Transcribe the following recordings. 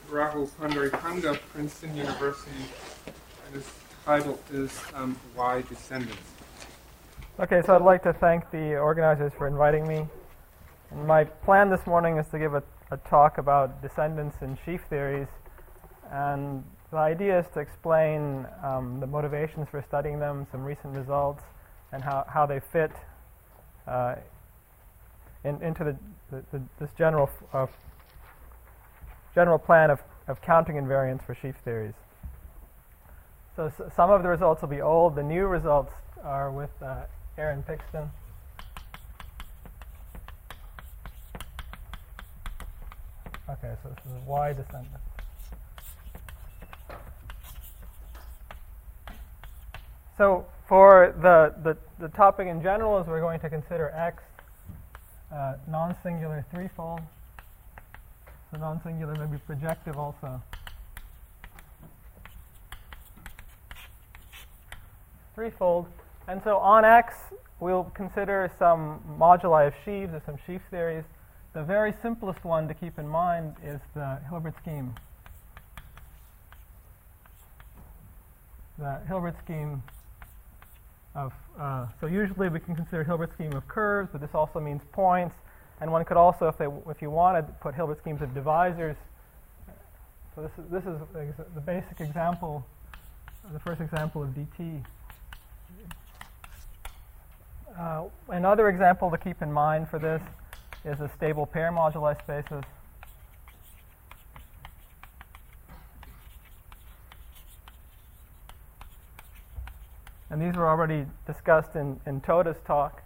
Rahul Pandaripanga, Princeton University, and his title is Why Descendants? Okay, so I'd like to thank the organizers for inviting me. And my plan this morning is to give a talk about descendants and sheaf theories, and the idea is to explain the motivations for studying them, some recent results, and how they fit into this general plan of counting invariance for sheaf theories. So some of the results will be old. The new results are with Aaron Pixton. Okay, so this is Y descendant. So for the topic in general is we're going to consider X non-singular threefold. So non-singular may be projective also. Threefold. And so on X, we'll consider some moduli of sheaves or some sheaf theories. The very simplest one to keep in mind is the Hilbert scheme. The Hilbert scheme of, so usually we can consider Hilbert scheme of curves, but this also means points. And one could also, if you wanted, put Hilbert schemes of divisors. So this is the basic example, the first example of dt. Another example to keep in mind for this is a stable pair moduli spaces. And these were already discussed in Toda's talk.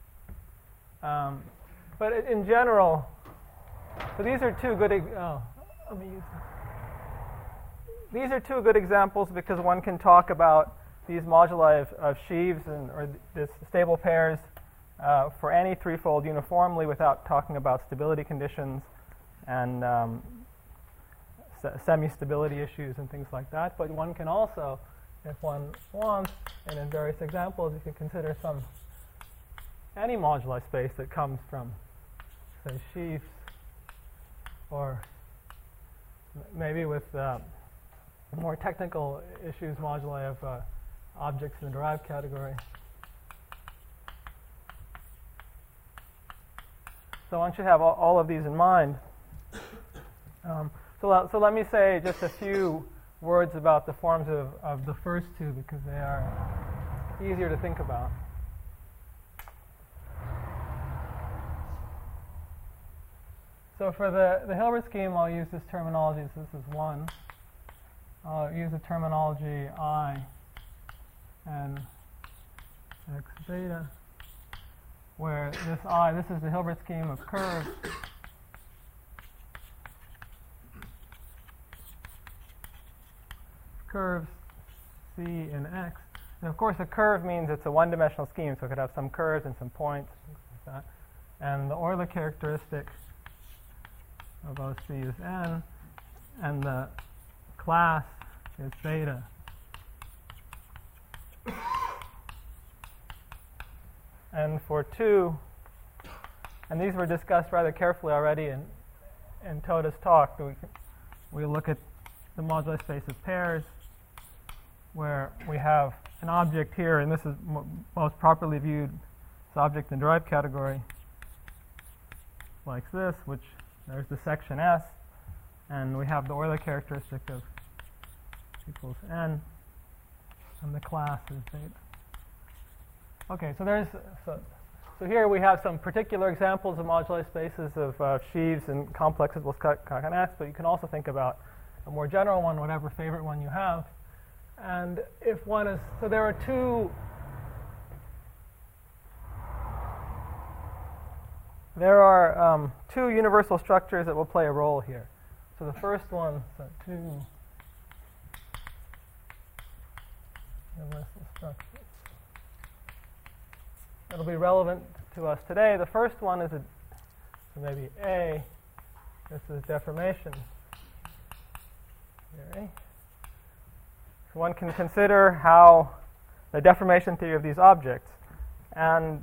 But in general, so these are two good. Let me use these are two good examples because one can talk about these moduli of sheaves or this stable pairs for any threefold uniformly without talking about stability conditions and semi-stability issues and things like that. But one can also, if one wants, and in various examples, you can consider any moduli space that comes from, say, sheaves, or maybe with more technical issues, moduli of objects in the derived category. So one should have all of these in mind. So let me say just a few words about the forms of the first two because they are easier to think about. So for the Hilbert scheme, I'll use this terminology. So this is 1. I'll use the terminology I and x beta, where this is the Hilbert scheme of curves. Curves C in X. And of course, a curve means it's a one-dimensional scheme, so it could have some curves and some points, things like that. And the Euler characteristic of OC is N, and the class is beta. And for 2, and these were discussed rather carefully already in Toda's talk, we look at the moduli space of pairs, where we have an object here, and this is most properly viewed as object in derived category, like this, which there's the section S, and we have the Euler characteristic of equals N, and the class is beta. Okay, so here we have some particular examples of moduli spaces of sheaves and complexes with X, but you can also think about a more general one, whatever favorite one you have. And if one is, so there are two universal structures that will play a role here. So the first one, so 2 universal structures. It'll be relevant to us today. The first one is so maybe A. This is deformation. Okay. So one can consider how the deformation theory of these objects. And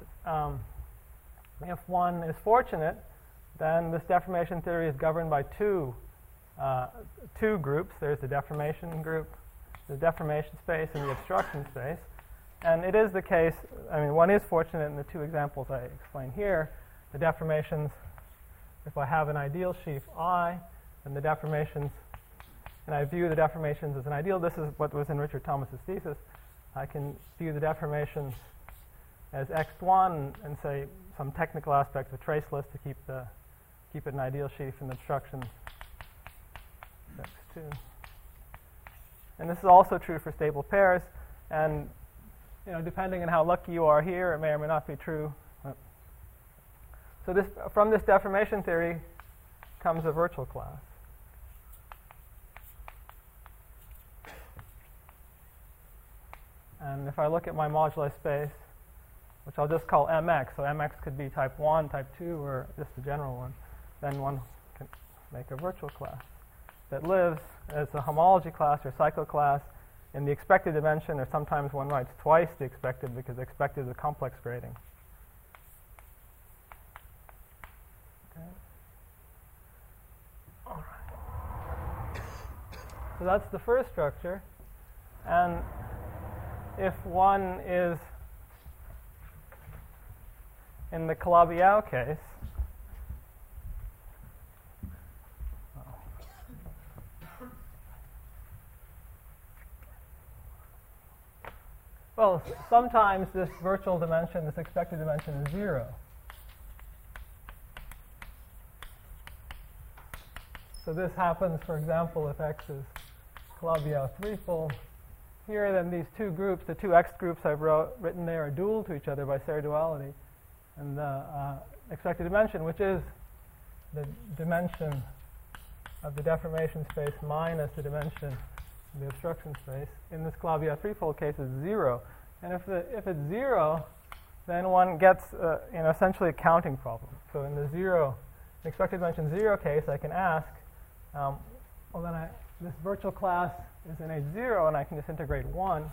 if one is fortunate, then this deformation theory is governed by 2 two groups. There's the deformation group, the deformation space, and the obstruction space. And it is the case, I mean, one is fortunate in the two examples I explained here. The deformations, if I have an ideal sheaf I, then the deformations, and I view the deformations as an ideal, this is what was in Richard Thomas's thesis. I can view the deformations as x1 and say some technical aspect of traceless to keep it an ideal sheaf, and the obstructions x2. And this is also true for stable pairs, and depending on how lucky you are here, it may or may not be true. So from this deformation theory comes a virtual class. And if I look at my moduli space, which I'll just call MX, so MX could be type 1, type 2, or just a general one, then one can make a virtual class that lives as a homology class or cycloclass in the expected dimension, or sometimes one writes twice the expected because expected is a complex grading. Okay. All right. So that's the first structure. And if one is in the Calabi-Yau case, well, sometimes this virtual dimension, this expected dimension, is 0. So this happens, for example, if X is Calabi-Yau threefold. Here, then, these two groups, the two X groups I've written there, are dual to each other by Serre duality. And the expected dimension, which is the dimension of the deformation space minus the dimension of the obstruction space, in this Calabi-Yau threefold case is 0. And if it's 0, then one gets essentially a counting problem. So in the expected dimension 0 case, I can ask, well, then this virtual class is in H0, and I can just integrate 1.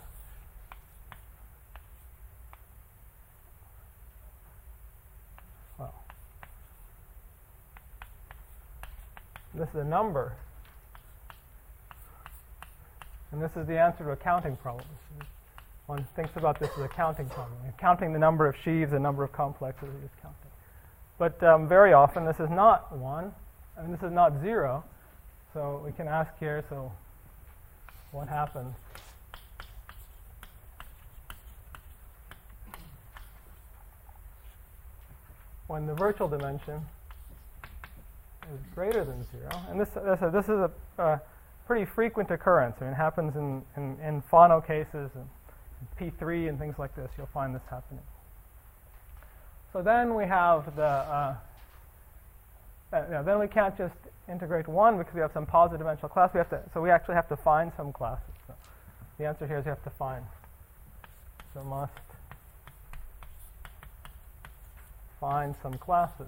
Well, this is a number. And this is the answer to a counting problem. One thinks about this as a counting problem. You're counting the number of sheaves, the number of complexes, you're just counting. But very often this is not 1, and this is not 0. So we can ask here, so what happens? When the virtual dimension is greater than 0. And this is a pretty frequent occurrence. I mean, it happens in Fano cases and P3 and things like this. You'll find this happening. So then we have then we can't just integrate 1 because we have some positive dimensional class. So we actually have to find some classes. So the answer here is you have to find. So must find some classes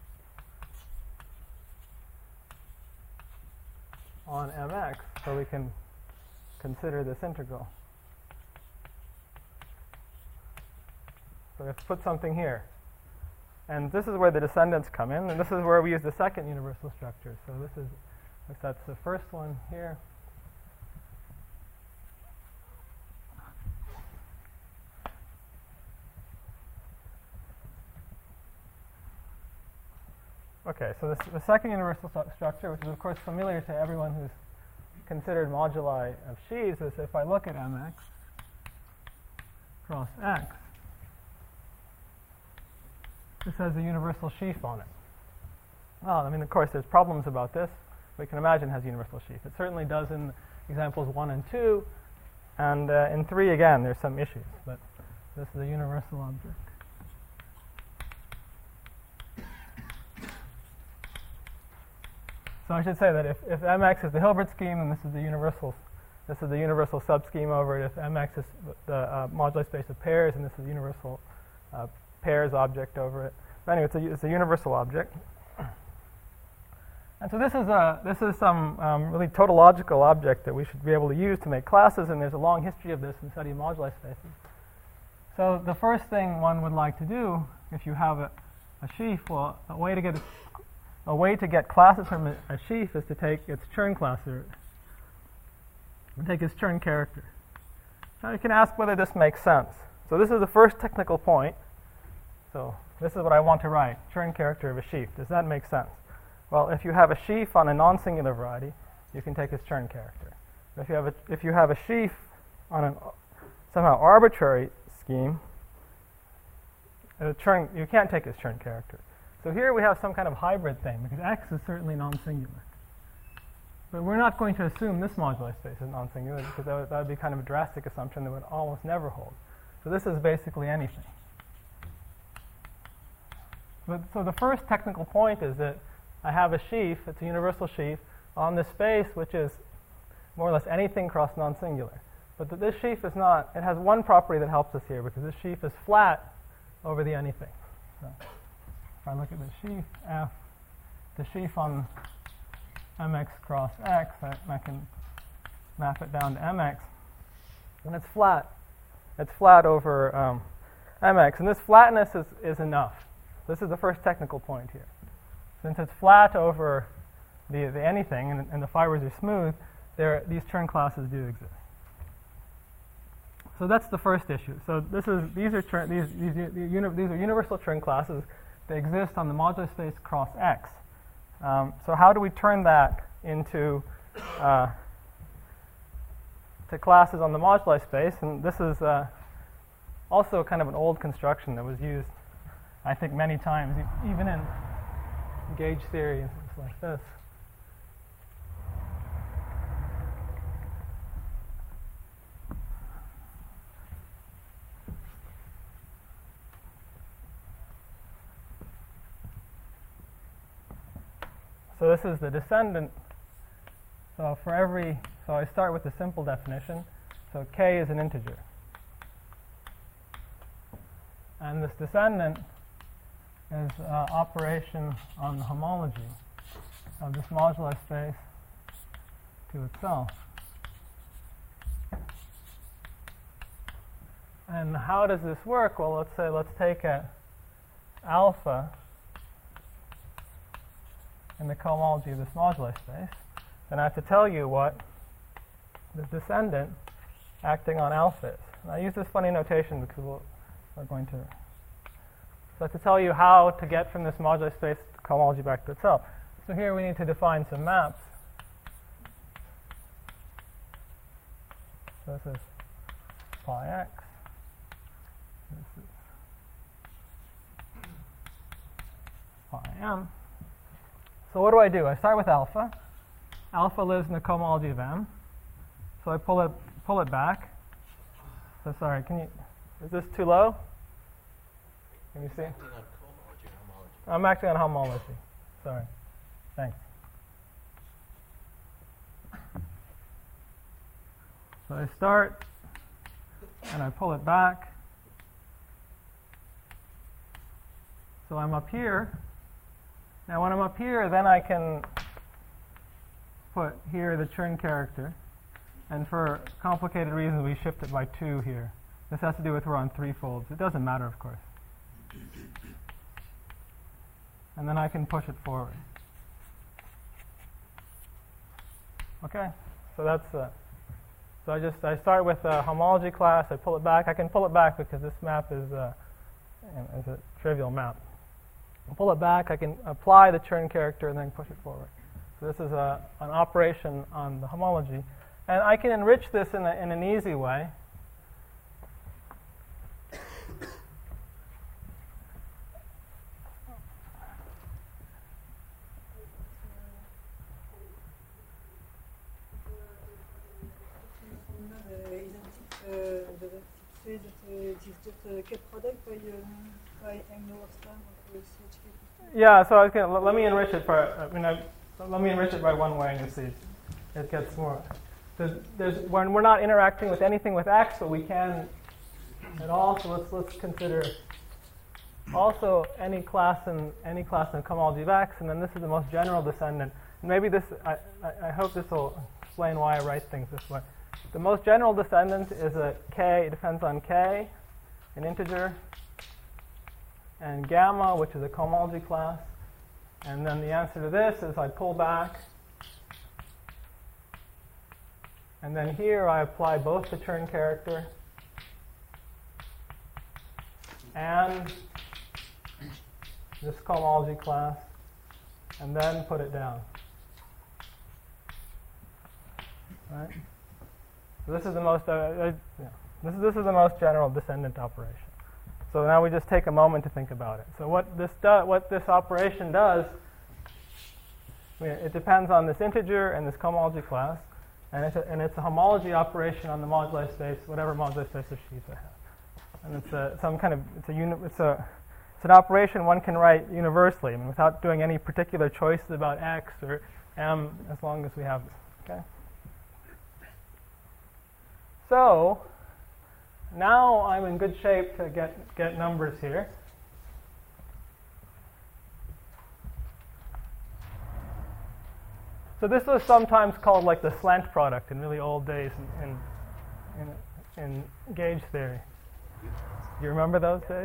on Mx so we can consider this integral. So we have to put something here. And this is where the descendants come in, and this is where we use the second universal structure. So that's the first one here. Okay, so the second universal structure, which is of course familiar to everyone who's considered moduli of sheaves, is if I look at Mx cross X, this has a universal sheaf on it. Well, I mean, of course, there's problems about this. We can imagine it has a universal sheaf. It certainly does in examples 1 and 2. And in 3, again, there's some issues. But this is a universal object. So I should say that if Mx is the Hilbert scheme, then this is the universal subscheme over it. If Mx is the moduli space of pairs, and this is the universal pairs object over it. But anyway, it's a universal object. And so this is some really tautological object that we should be able to use to make classes, and there's a long history of this in the study of moduli spaces. So the first thing one would like to do, if you have a sheaf, well, a way to get a way to get classes from a sheaf is to take its Chern class and take its Chern character. Now you can ask whether this makes sense. So this is the first technical point. So this is what I want to write, Chern character of a sheaf. Does that make sense? Well, if you have a sheaf on a non-singular variety, you can take its Chern character. If you have a sheaf on a somehow arbitrary scheme, you can't take its Chern character. So here we have some kind of hybrid thing, because X is certainly non-singular. But we're not going to assume this moduli space is non-singular, because that would be kind of a drastic assumption that would almost never hold. So this is basically anything. So the first technical point is that I have a sheaf, it's a universal sheaf, on this space which is more or less anything cross non-singular. But this sheaf is not, it has one property that helps us here, because this sheaf is flat over the anything. So if I look at the sheaf F, the sheaf on mx cross x, I can map it down to mx, and it's flat. It's flat over mx, and this flatness is enough. This is the first technical point here. Since it's flat over the anything, and the fibers are smooth, these Chern classes do exist. So that's the first issue. So these are universal Chern classes. They exist on the modular space cross X. So how do we turn that into to classes on the moduli space? And this is also kind of an old construction that was used, I think, many times, even in gauge theory and things like this. So this is the descendant. So I start with the simple definition. So k is an integer. And this descendant is operation on the homology of this moduli space to itself. And how does this work? Well, let's take alpha in the cohomology of this moduli space. Then I have to tell you what the descendant acting on alpha is. And I use this funny notation because we're going to. So I have to tell you how to get from this moduli space cohomology back to itself. So here we need to define some maps. So this is pi x. This is pi m. So what do? I start with alpha. Alpha lives in the cohomology of M. So I pull it back. So sorry, is this too low? Can you see? Acting on cohomology or homology? I'm acting on homology. Sorry. Thanks. So I start and I pull it back. So I'm up here. Now when I'm up here, then I can put here the Chern character. And for complicated reasons, we shift it by 2 here. This has to do with we're on 3 folds. It doesn't matter, of course. And then I can push it forward. Okay, so that's so I start with a homology class. I pull it back. I can pull it back because this map is a trivial map. I pull it back. I can apply the Chern character and then push it forward. So this is an operation on the homology, and I can enrich this in an easy way. Yeah, so I was gonna let me enrich it let me enrich it by one way, and you see it gets more. When we're not interacting with anything with x, but we can at all. So let's consider also any class in the cohomology of x, and then this is the most general descendant. And maybe this I hope this will explain why I write things this way. The most general descendant is a k. It depends on k, an integer, and gamma, which is a cohomology class. And then the answer to this is I pull back. And then here I apply both the turn character and this cohomology class, and then put it down. Right? So this is the most this is the most general descendant operation. So now we just take a moment to think about it. So what this operation does, it depends on this integer and this cohomology class, and it's a homology operation on the moduli space, whatever moduli space of sheaves I have. And it's an operation one can write universally, I mean, without doing any particular choices about x or m, as long as we have this. Okay. So now I'm in good shape to get numbers here. So this was sometimes called like the slant product in really old days in gauge theory. Do you remember those days?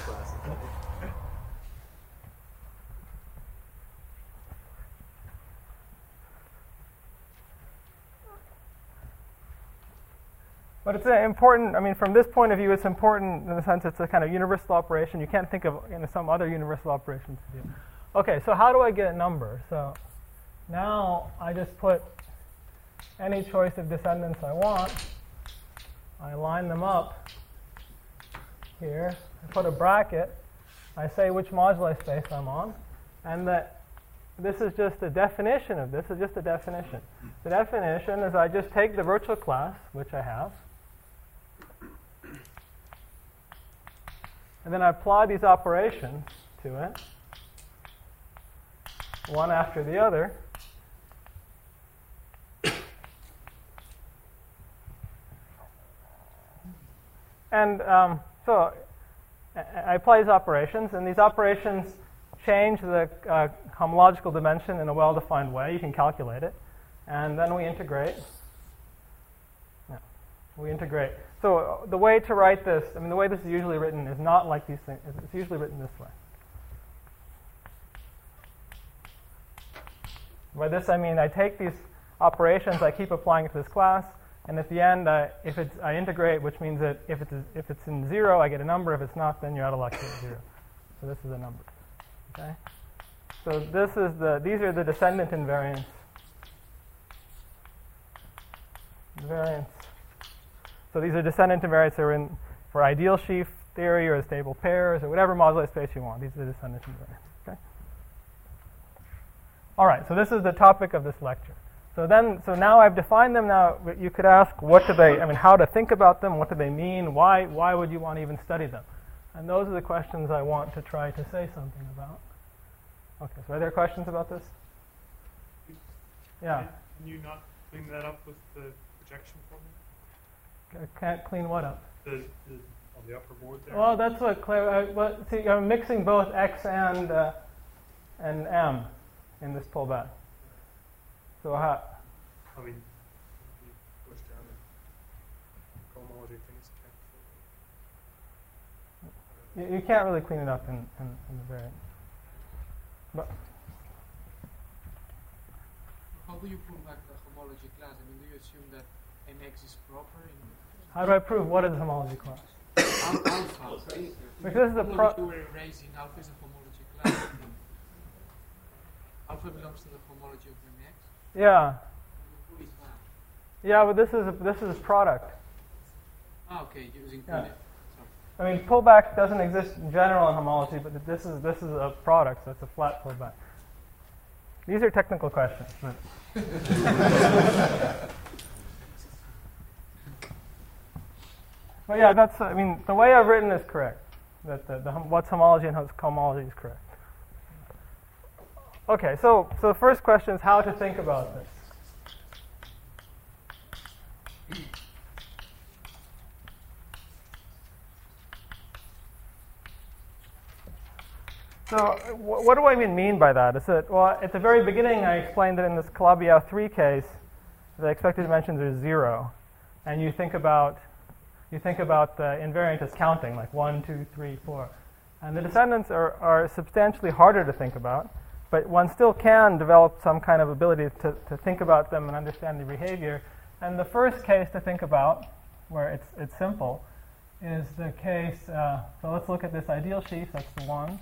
But it's important, I mean, from this point of view, it's important in the sense it's a kind of universal operation. You can't think of some other universal operations to do. Okay, so how do I get a number? So now I just put any choice of descendants I want. I line them up here. I put a bracket. I say which moduli space I'm on. And that this is just a definition of this. It's just a definition. The definition is I just take the virtual class, which I have, and then I apply these operations to it, one after the other. And so I apply these operations, and these operations change the homological dimension in a well-defined way. You can calculate it. And then we integrate. Yeah, we integrate. So the way to write this, I mean, the way this is usually written is not like these things. It's usually written this way. By this I mean I take these operations, I keep applying it to this class, and at the end, I integrate, which means that if it's in 0, I get a number. If it's not, then you're out of luck, you get 0. So this is a number. Okay. So these are the descendant invariants. So these are descendant invariants that are in for ideal sheaf theory or stable pairs or whatever moduli space you want. These are the descendant invariants. Okay. All right. So this is the topic of this lecture. So now I've defined them. Now you could ask, how to think about them? What do they mean? Why would you want to even study them? And those are the questions I want to try to say something about. Okay. So are there questions about this? Yeah. Can you not clean that up with the projection formula? I can't clean what up? On the upper board there. Well, that's what Claire. See, I'm mixing both x and m in this pullback. So how? I mean, you push down the cohomology things. You can't really clean it up in the variant. But how do you prove like the homology class? I mean, do you assume that MX is proper? How do I prove what is a homology class? Alpha. Because this is you were erasing alpha is a homology class. Alpha belongs to the homology of MX. Yeah. Who is that? Yeah, but this is product. Ah, okay, using yeah. I mean, pullback doesn't exist in general in homology, but this is a product, so it's a flat pullback. These are technical questions. But yeah, the way I've written is correct. That what's homology and what's cohomology is correct. Okay, so the first question is how to think about this. So what do I even mean by that? At the very beginning, I explained that in this Calabi-Yau 3 case, the expected dimensions are 0, and you think about the invariant as counting, like 1, 2, 3, 4, and the descendants are substantially harder to think about. but one still can develop some kind of ability to think about them and understand their behavior. And the first case to think about, where it's simple, is the case, so let's look at this ideal sheaf, that's the 1.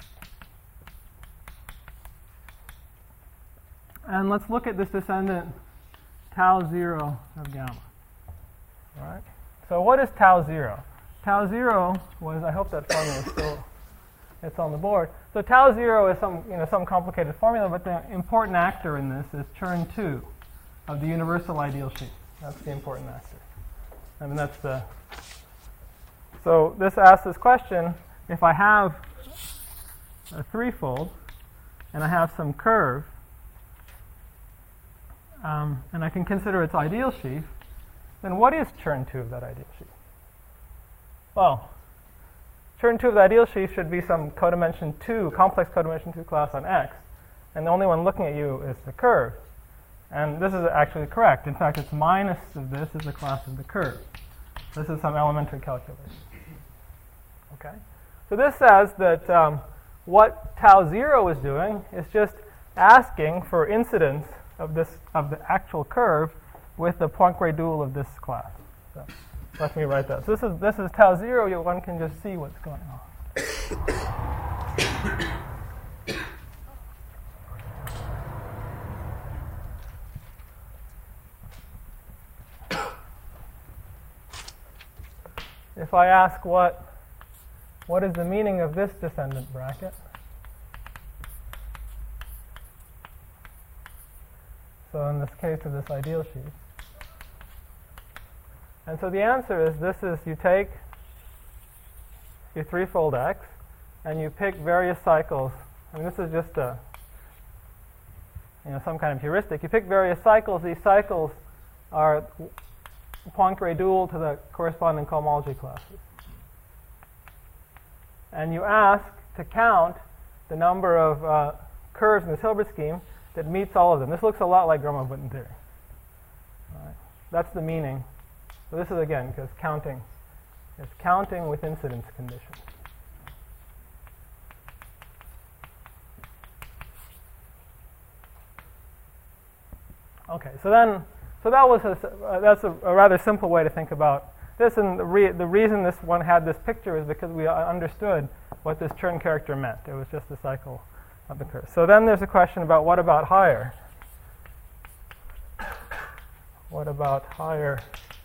And let's look at this descendant tau 0 of gamma. All right? So what is tau 0? Tau 0 was, I hope that formula is still, it's on the board. So tau 0 is some complicated formula, but the important actor in this is Chern 2 of the universal ideal sheaf. That's the important actor. I mean, that's the... So this asks this question, if I have a threefold, and I have some curve, and I can consider its ideal sheaf, then what is Chern 2 of that ideal sheaf? Well, Chern 2 of the ideal sheaf should be some codimension 2, complex codimension 2 class on X, and the only one looking at you is the curve. And this is actually correct. In fact, its minus of this is the class of the curve. This is some elementary calculus. Okay? So this says that what tau 0 is doing is just asking for incidence of the actual curve with the Poincare dual of this class. So let me write that. So this is tau 0. One can just see what's going on. If I ask what is the meaning of this descendant bracket? So in this case of this ideal sheaf. And so the answer is, this is, you take your threefold X and you pick various cycles. I mean, this is just some kind of heuristic. You pick various cycles. These cycles are Poincare dual to the corresponding cohomology classes. And you ask to count the number of curves in this Hilbert scheme that meets all of them. This looks a lot like Gromov-Witten theory. All right. That's the meaning. So this is, again, because counting. It's counting with incidence conditions. Okay, so that was that's a rather simple way to think about this, and the reason this one had this picture is because we understood what this Chern character meant. It was just a cycle of the curve. So then there's a question about what about higher? What about higher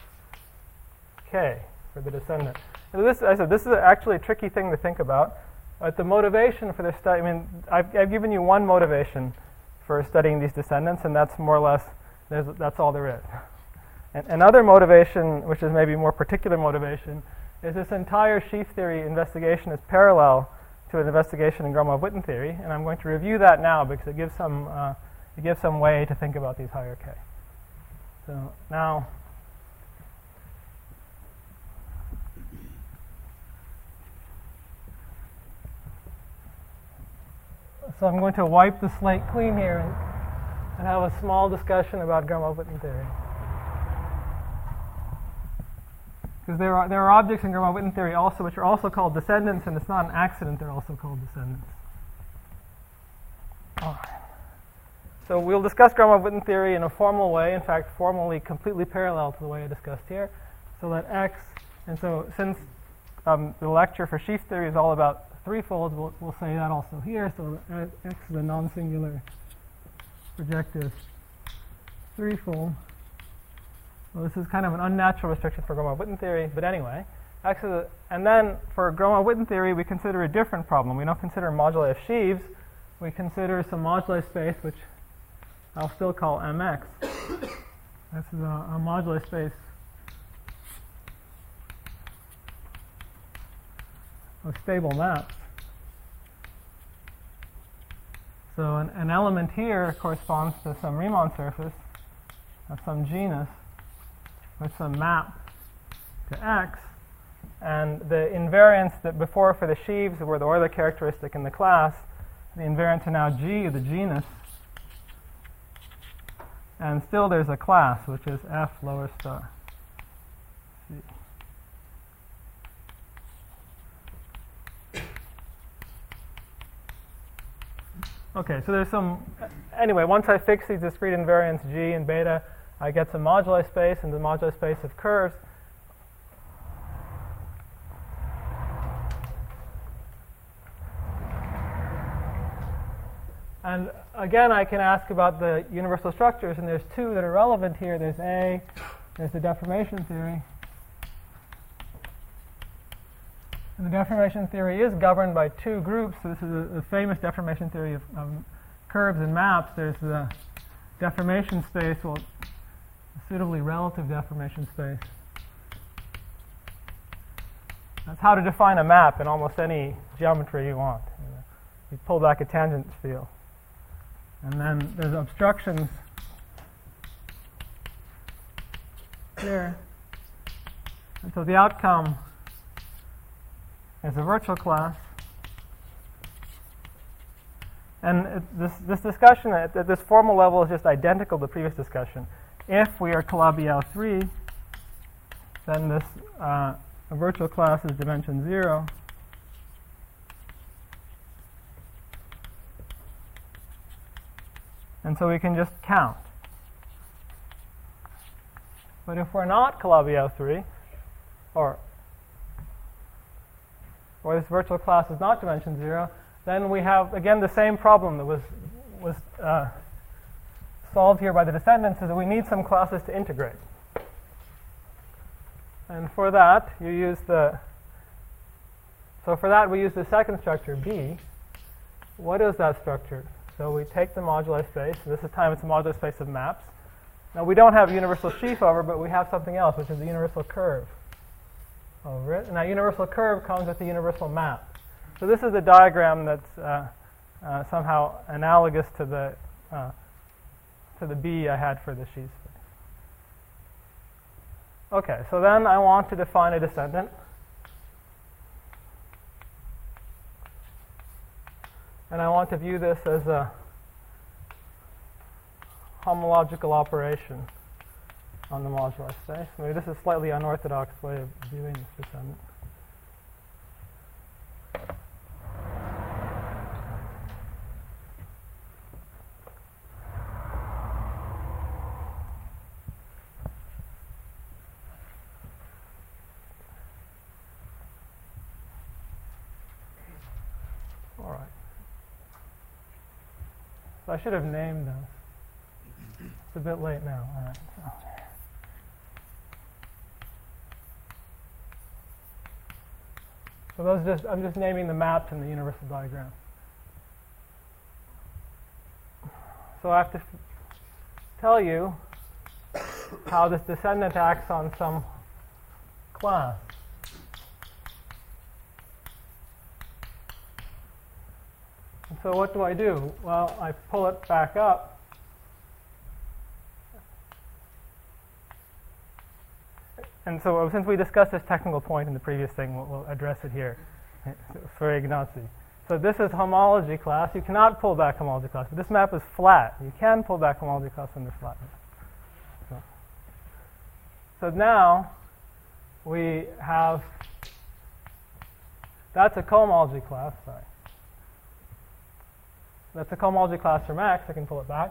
k for the descendant? So this, I said, this is actually a tricky thing to think about. But the motivation for this study, I mean, I've given you one motivation for studying these descendants, and that's more or less, that's all there is. And another motivation, which is maybe more particular motivation, is this entire sheaf theory investigation is parallel to an investigation in Gromov-Witten theory, and I'm going to review that now because it gives some way to think about these higher k. So now, so I'm going to wipe the slate clean here and have a small discussion about Gromov-Witten theory. Because there are objects in Gromov-Witten theory also which are also called descendants, and it's not an accident they're also called descendants. All right. So we'll discuss Gromov-Witten theory in a formal way, in fact, formally completely parallel to the way I discussed here. So that X, and so since the lecture for sheaf theory is all about threefolds, we'll say that also here. So X is a non-singular projective threefold. Well, this is kind of an unnatural restriction for Gromov-Witten theory, but anyway. X is and then for Gromov-Witten theory, we consider a different problem. We don't consider moduli of sheaves. We consider some moduli space, which I'll still call MX. This is a moduli space of stable maps. So an element here corresponds to some Riemann surface of some genus with some map to X, and the invariants that before for the sheaves were the Euler characteristic in the class, the invariants are now G of the genus, and still there's a class which is F lower star C. Okay, so there's some, anyway, once I fix these discrete invariants g and beta, I get some moduli space and the moduli space of curves. And again, I can ask about the universal structures, and there's two that are relevant here. There's A, there's the deformation theory. And the deformation theory is governed by two groups. So this is a famous deformation theory of curves and maps. There's the deformation space, well, suitably relative deformation space. That's how to define a map in almost any geometry you want. You pull back a tangent field. And then there's obstructions here. And so the outcome is a virtual class. And this discussion at this formal level is just identical to the previous discussion. If we are Calabi-Yau 3, then this a virtual class is dimension 0. And so we can just count. But if we're not Calabi-Yau 3, or this virtual class is not dimension 0, then we have, again, the same problem that was solved here by the descendants, is that we need some classes to integrate. And for that, we use the second structure, B. What is that structure? So we take the moduli space. This time it's a moduli space of maps. Now we don't have universal sheaf over, but we have something else, which is the universal curve over it. And that universal curve comes with the universal map. So this is a diagram that's somehow analogous to the B I had for the sheaf space. Okay, so then I want to define a descendant. And I want to view this as a homological operation on the moduli space. Maybe this is a slightly unorthodox way of viewing this descendant. All right. So I should have named those. It's a bit late now. All right. So I'm just naming the maps in the universal diagram. So I have to tell you how this descendant acts on some class. And so what do I do? Well, I pull it back up. And so since we discussed this technical point in the previous thing, we'll address it here for Ignacy. So this is homology class. You cannot pull back homology class. But this map is flat. You can pull back homology class under flatness. So now we have, that's a cohomology class. Sorry. That's a cohomology class from X. I can pull it back.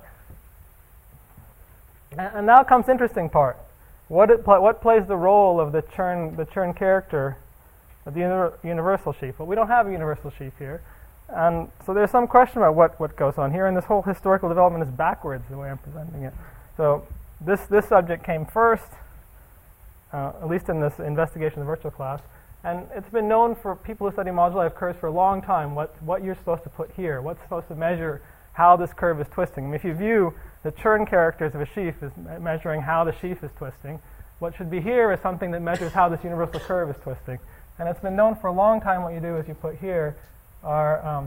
And now comes the interesting part. What plays the role of the Chern character of the universal sheaf? Well, we don't have a universal sheaf here. And so there's some question about what goes on here. And this whole historical development is backwards, the way I'm presenting it. So this subject came first, at least in this investigation of the virtual class. And it's been known for people who study moduli of curves for a long time what you're supposed to put here, what's supposed to measure how this curve is twisting. I mean, if you view the Chern characters of a sheaf as measuring how the sheaf is twisting, what should be here is something that measures how this universal curve is twisting. And it's been known for a long time what you do is you put here are,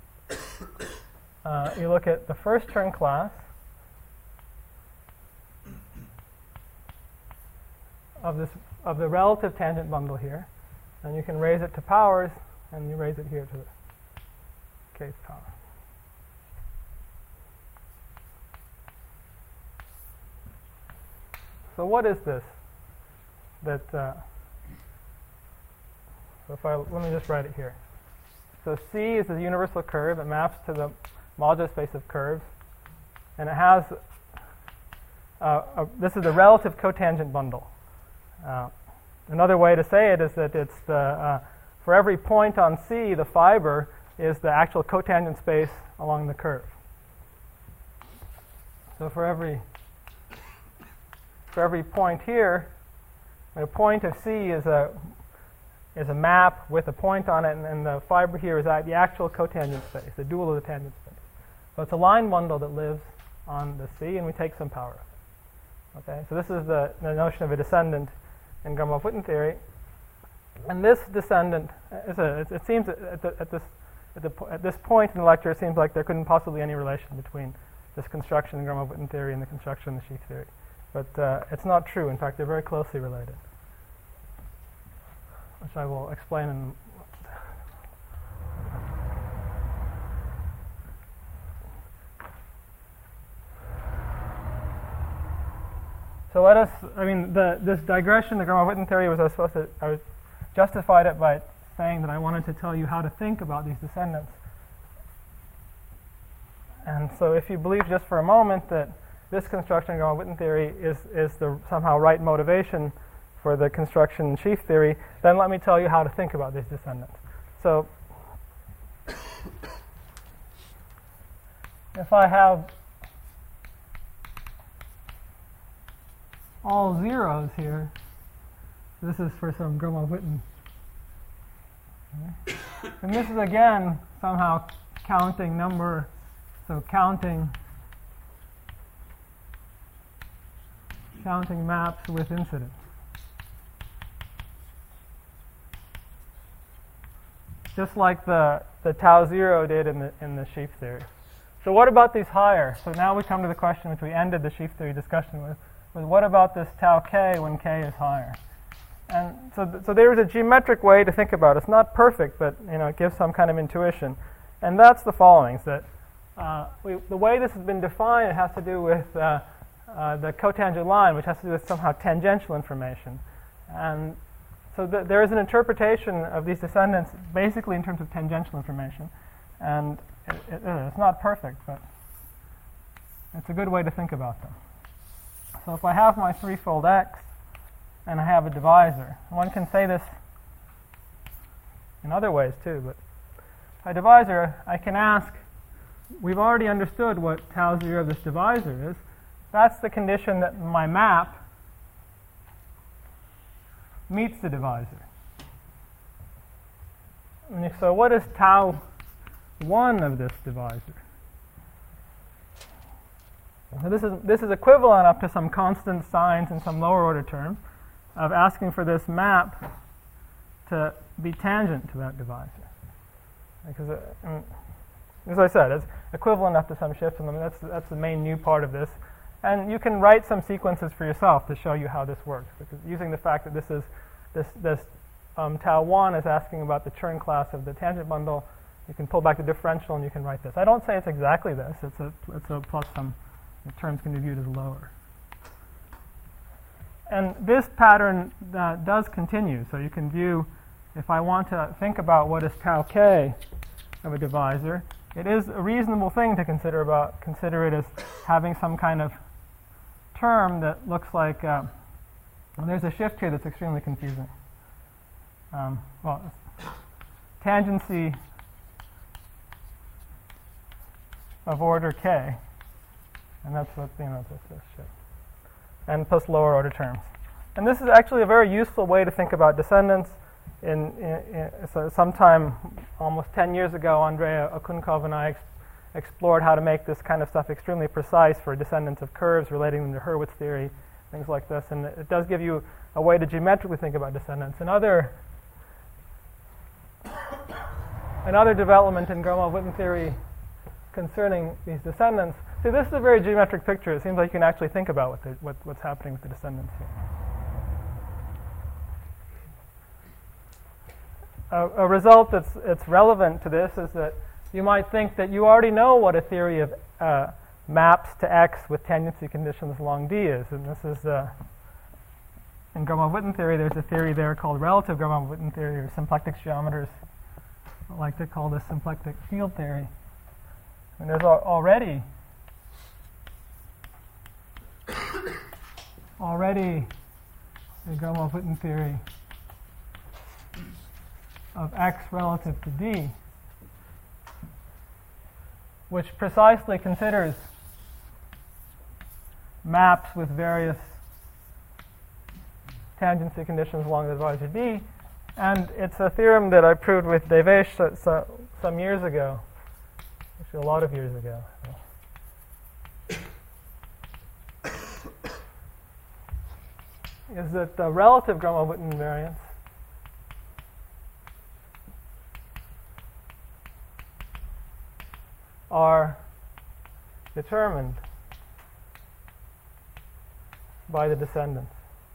you look at the first Chern class of the relative tangent bundle here, and you can raise it to powers, and you raise it here to the kth power. So what is this? So let me just write it here. So C is the universal curve. It maps to the modular space of curves, and it has this is the relative cotangent bundle. Another way to say it is that it's the for every point on C, the fiber is the actual cotangent space along the curve. So for every point here, a point of C is a map with a point on it, and the fiber here is the actual cotangent space, the dual of the tangent space. So it's a line bundle that lives on the C, and we take some power of it. Okay, so this is the notion of a descendant in Gromov-Witten theory, and this descendant it seems at this point in the lecture, it seems like there couldn't possibly be any relation between this construction in Gromov-Witten theory and the construction in the sheaf theory, but it's not true. In fact, they're very closely related, which I will explain in. So let us, this digression, the Gromov-Witten theory I was justified it by saying that I wanted to tell you how to think about these descendants. And so if you believe just for a moment that this construction in Gromov-Witten theory is the somehow right motivation for the construction in sheaf theory, then let me tell you how to think about these descendants. So if I have all zeros here, this is for some Gromov-Witten. Okay. And this is again somehow counting number, so counting maps with incidence. Just like the tau zero did in the sheaf theory. So what about these higher? So now we come to the question which we ended the sheaf theory discussion with what about this tau k when k is higher? And so there is a geometric way to think about it. It's not perfect, but it gives some kind of intuition. And that's the following: is that the way this has been defined, it has to do with the cotangent line, which has to do with somehow tangential information. And so there is an interpretation of these descendants basically in terms of tangential information. And it's not perfect, but it's a good way to think about them. So if I have my threefold x and I have a divisor, one can say this in other ways too, but a divisor, I can ask, we've already understood what tau zero of this divisor is. That's the condition that my map meets the divisor. And so what is tau 1 of this divisor? So this is equivalent up to some constant signs and some lower order term of asking for this map to be tangent to that divisor. Because as I said, it's equivalent up to some shifts, and that's the main new part of this. And you can write some sequences for yourself to show you how this works, because using the fact that this tau 1 is asking about the Chern class of the tangent bundle, you can pull back the differential and you can write this. I don't say it's exactly this. It's a plus some. The terms can be viewed as lower. And this pattern does continue. So you can view, if I want to think about what is tau k of a divisor, it is a reasonable thing to consider it as having some kind of term that looks like, there's a shift here that's extremely confusing. Tangency of order k. And that's what, that's this shit. And plus lower order terms. And this is actually a very useful way to think about descendants. So sometime almost 10 years ago, Andrea Okunkov and I explored how to make this kind of stuff extremely precise for descendants of curves, relating them to Hurwitz theory, things like this. And it does give you a way to geometrically think about descendants. Another development in Gromov-Witten theory concerning these descendants. See, this is a very geometric picture. It seems like you can actually think about what's happening with the descendants here. A result that's relevant to this is that you might think that you already know what a theory of maps to X with tangency conditions along D is. And this is, in Gromov-Witten theory, there's a theory there called relative Gromov-Witten theory, or symplectic geometers like to call this symplectic field theory. And there's already a Gromov-Witten theory of X relative to D, which precisely considers maps with various tangency conditions along the divisor D, and it's a theorem that I proved with Devesh some years ago, actually a lot of years ago. Is that the relative Gromov-Witten variants are determined by the descendants.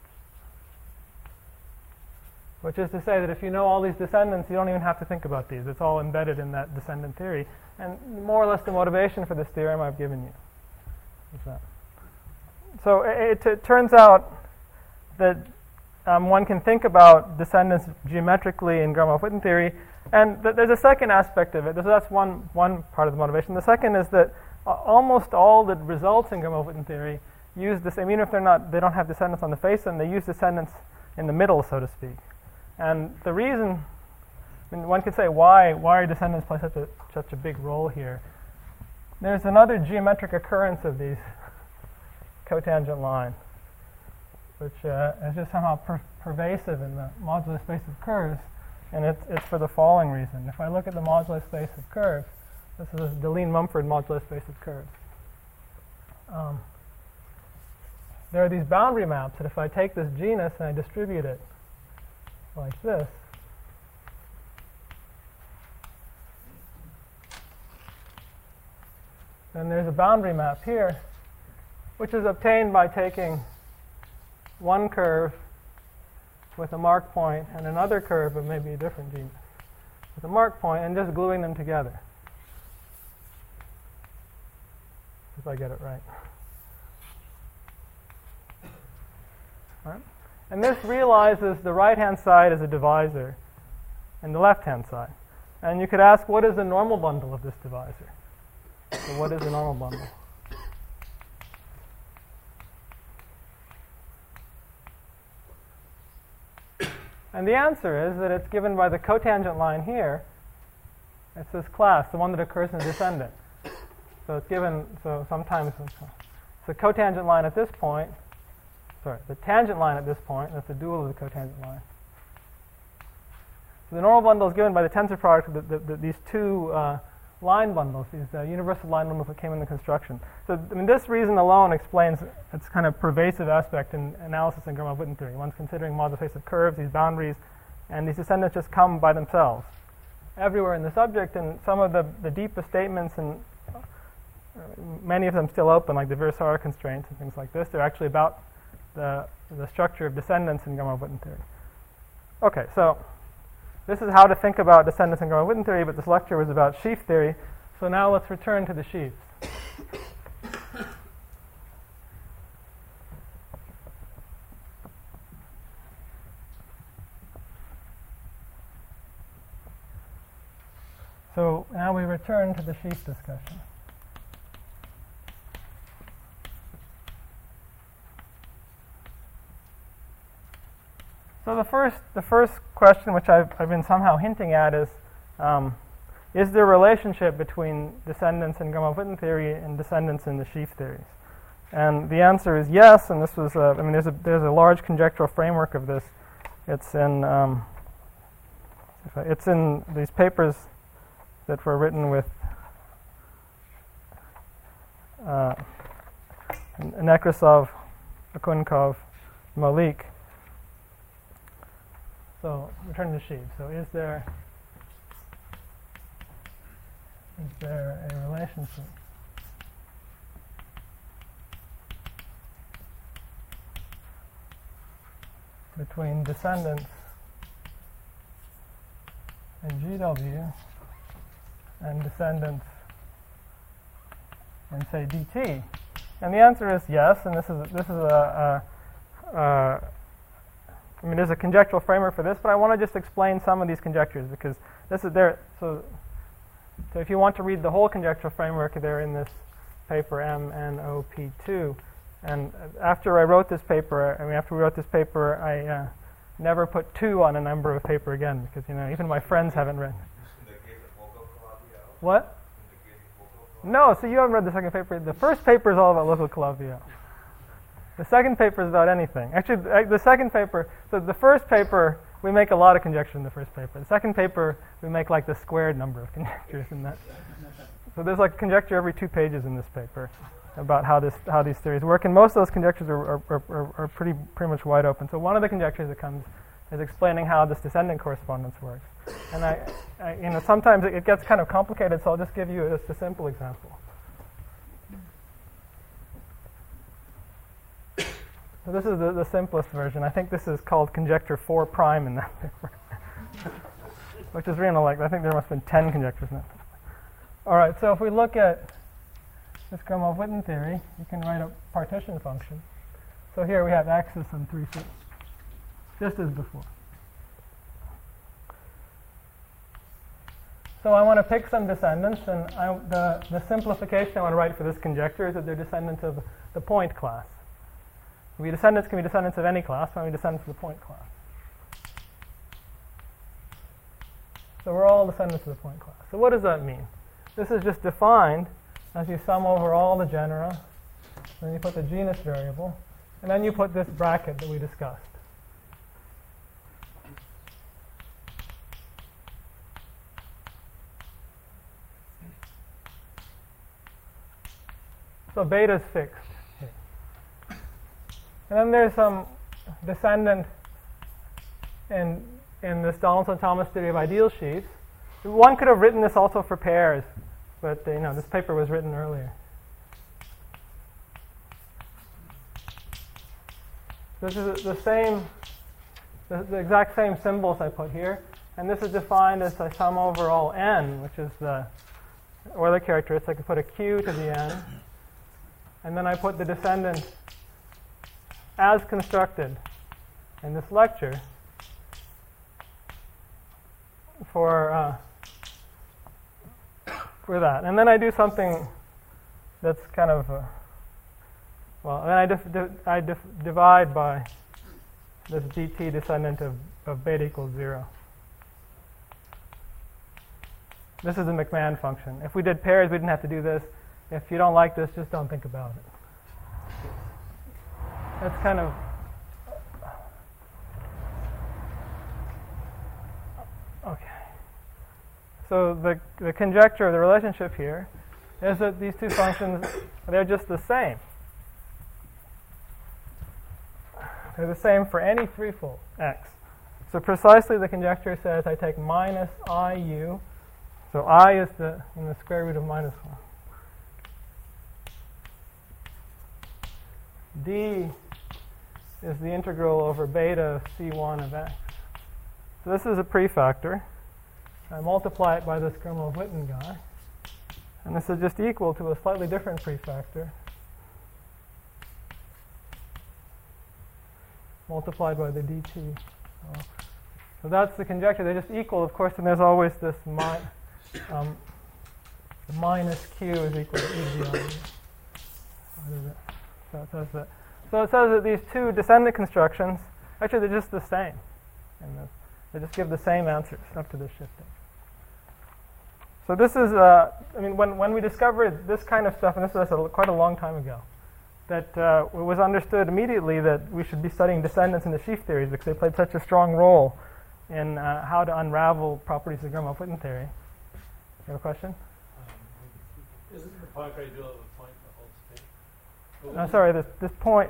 Which is to say that if you know all these descendants, you don't even have to think about these. It's all embedded in that descendant theory. And more or less the motivation for this theorem I've given you. Is that. So it turns out that one can think about descendants geometrically in Gromov-Witten theory. And there's a second aspect of it. So that's one part of the motivation. The second is that almost all the results in Gromov-Witten theory use the same, even if they don't have descendants on the face of them, they use descendants in the middle, so to speak. And the reason, one could say, why descendants play such a big role here? There's another geometric occurrence of these cotangent lines, which is just somehow pervasive in the modular space of curves, and it's for the following reason. If I look at the modular space of curves, this is a Deligne-Mumford modular space of curves. There are these boundary maps that if I take this genus and I distribute it like this, then there's a boundary map here, which is obtained by taking one curve with a mark point and another curve of maybe a different genus with a mark point and just gluing them together. If I get it right. Right? And this realizes the right-hand side is a divisor and the left-hand side. And you could ask, what is the normal bundle of this divisor? So what is the normal bundle? And the answer is that it's given by the cotangent line here. It's this class, the one that occurs in the descendant. So it's given, so sometimes it's a cotangent line at this point. Sorry, the tangent line at this point, that's the dual of the cotangent line. So the normal bundle is given by the tensor product of these two line bundles, these universal line bundles that came in the construction. So this reason alone explains its kind of pervasive aspect in analysis in Gromov-Witten theory. One's considering modular space of curves, these boundaries, and these descendants just come by themselves everywhere in the subject, and some of the deepest statements, and many of them still open, like the Virasoro constraints and things like this, they're actually about the structure of descendants in Gromov-Witten theory. Okay, so this is how to think about descendants in Gromov-Witten theory, but this lecture was about sheaf theory. So now let's return to the sheaves. So now we return to the sheaf discussion. So the first question, which I've been somehow hinting at, is there a relationship between descendants in Gromov-Witten theory and descendants in the sheaf theories? And the answer is yes. And this was, there's a large conjectural framework of this. It's in these papers that were written with Nekrasov, Akunkov, Malik. So return to sheaf. So is there a relationship between descendants in GW and descendants in, say, DT? And the answer is yes. And this is there's a conjectural framework for this, but I want to just explain some of these conjectures because this is there. So So if you want to read the whole conjectural framework, they're in this paper MNOP2. And after I wrote this paper, after we wrote this paper, I never put 2 on a number of paper again, because even my friends haven't read. What? No, so you haven't read the second paper. The first paper is all about local Calabi-Yau. The second paper is about anything. Actually, the second paper, so the first paper, we make a lot of conjecture in the first paper. The second paper, we make like the squared number of conjectures in that. So there's like conjecture every 2 pages in this paper about how these theories work, and most of those conjectures are pretty much wide open. So one of the conjectures that comes is explaining how this descendant correspondence works. And I sometimes it gets kind of complicated, so I'll just give you just a simple example. So this is the simplest version. I think this is called conjecture 4 prime in that paper, which is really like, I think there must have been 10 conjectures in that. All right, so if we look at this Gromov-Witten theory, you can write a partition function. So here we have axis on 3 fields, just as before. So I want to pick some descendants, and the simplification I want to write for this conjecture is that they're descendants of the point class. Descendants can be descendants of any class, but we descendants of the point class. So we're all descendants of the point class. So what does that mean? This is just defined as you sum over all the genera, then you put the genus variable, and then you put this bracket that we discussed. So beta is fixed. And then there's some descendant in this Donaldson-Thomas theory of ideal sheaves. One could have written this also for pairs, but this paper was written earlier. This is the exact same symbols I put here, and this is defined as I sum over all n, which is the Euler characteristic. I put a q to the n, and then I put the descendant as constructed in this lecture for that. And then I do something that's kind of, then I divide by this dt descendant of beta equals 0. This is the McMahon function. If we did pairs, we didn't have to do this. If you don't like this, just don't think about it. That's kind of okay. So the conjecture of the relationship here is that these two functions, they're just the same. They're the same for any threefold x. So precisely the conjecture says I take minus iu. So I is in the square root of minus 1. D is the integral over beta of c1 of x. So this is a prefactor. I multiply it by this Gromov-Witten guy. And this is just equal to a slightly different prefactor multiplied by the dt. So that's the conjecture. They're just equal, of course, and there's always this minus q is equal to EGR. So it says that. So it says that these two descendant constructions, actually they're just the same. And they just give the same answers up to this shifting. So this is, when we discovered this kind of stuff, and this was quite a long time ago, that it was understood immediately that we should be studying descendants in the sheaf theories because they played such a strong role in how to unravel properties of Gromov-Witten theory. You have a question? Isn't the point radial of a point the whole space? No, sorry, this point.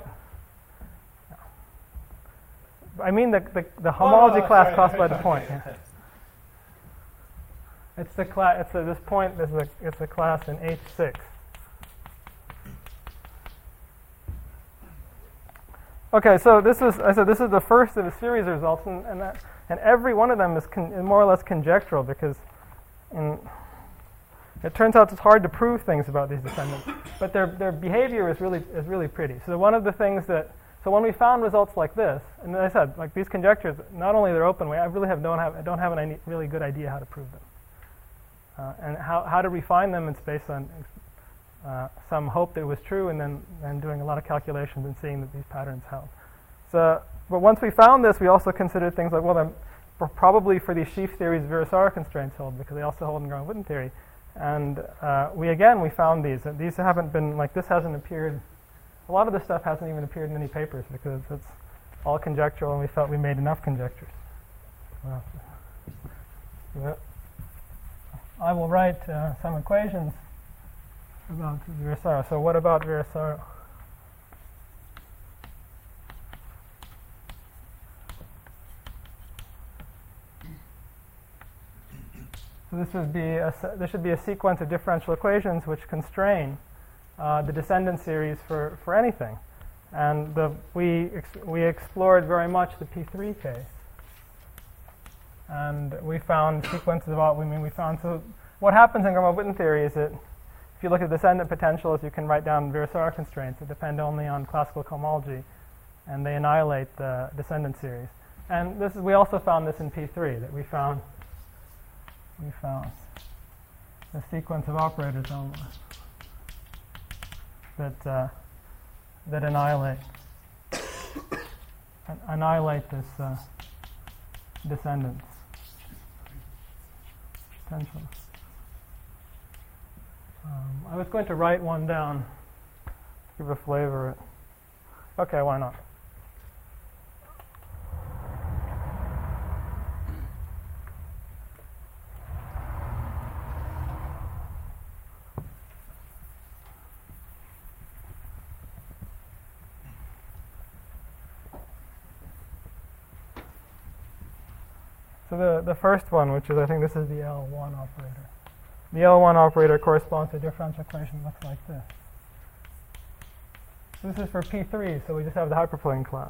I mean the homology class caused by the point. Yeah. It's the class. This point. It's a class in H6. Okay, so this is the first of a series of results, and every one of them is more or less conjectural because it turns out it's hard to prove things about these descendants, but their behavior is really pretty. So one of the things so when we found results like this, and as I said, like these conjectures, not only they're open, I don't have any really good idea how to prove them. And how to refine them, it's based on some hope that it was true, and then doing a lot of calculations and seeing that these patterns held. So, but once we found this, we also considered things like, well, then probably for these sheaf theories, Virasoro constraints hold, because they also hold in Gromov-Witten theory. And we found these. And these haven't been, like, this hasn't appeared, a lot of this stuff hasn't even appeared in any papers, because it's all conjectural, and we felt we made enough conjectures. Well, yeah. I will write some equations about Virasoro. So what about Virasoro? So this should be a sequence of differential equations which constrain the descendant series for anything. And we explored very much the P3 case. And we found sequences of all, so what happens in Gromov-Witten theory is that if you look at descendant potentials, you can write down Virasoro constraints that depend only on classical cohomology, and they annihilate the descendant series. And we also found this in P3, that we found a sequence of operators only that annihilate this descendants potential. I was going to write one down to give a flavor. Okay, why not? So the first one, which is, I think this is the L1 operator. The L1 operator corresponds to a differential equation that looks like this. So this is for P3, so we just have the hyperplane class.